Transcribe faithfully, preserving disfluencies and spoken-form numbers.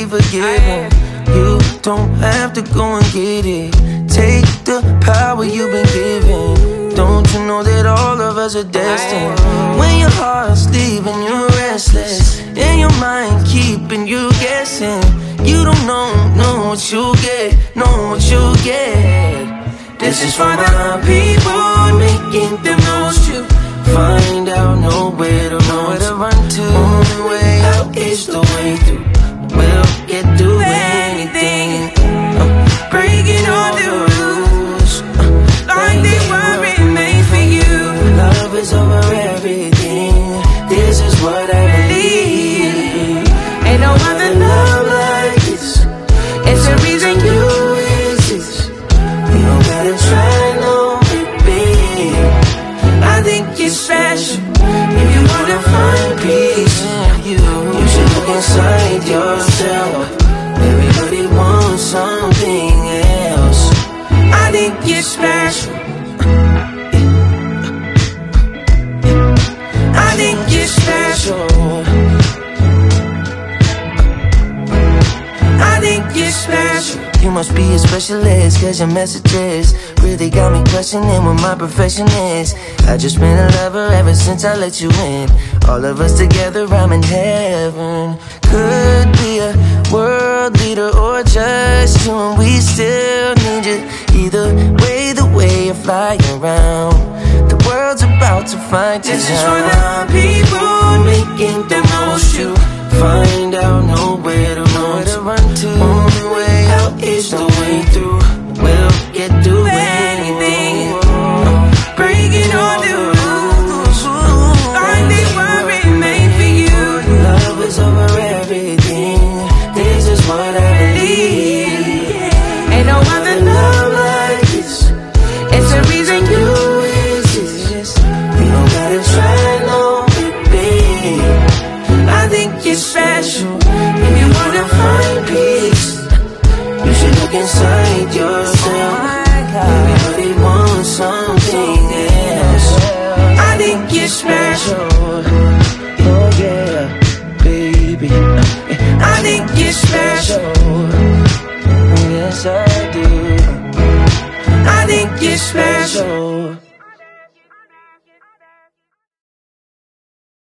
forgiven. You don't have to go and get it. Take the power you've been given. Don't you know that all of us are destined? When your heart's leaving, you're restless, and your mind keeping you guessing. You don't know, know what you get, know what you get. This is for the people making the most you. Find out, know where to run to. Run to. Only way out is the way through. We'll get through anything. Uh, breaking all the rules, uh, like they weren't made for you. Love is over everything. This is what I believe. Ain't no other love like this. It's the reason you exist. You don't gotta try, no, baby. I think you're special. If you wanna find peace, you, you should look inside yourself. Everybody wants something else. I think you're special. I think you're special. I think you're special. You must be a specialist, cause your messages really got me questioning what my profession is. I just been a lover ever since I let you in. All of us together, I'm in heaven. Could be a world leader or just you, and we still need you. Either way, the way you fly around, the world's about to find you. This is for the people making the most you. Find out, know where to run to. Run to. Only way out is the way through. We'll get through anything. Uh, breaking all the rules, like they weren't made for you. Love is over everything. This is what I believe. Ain't no other love like this. It's the reason you exist. You don't gotta try, no, baby. I think you're special. If you wanna find peace, you should look inside yourself. Everybody wants something else. I think you're special.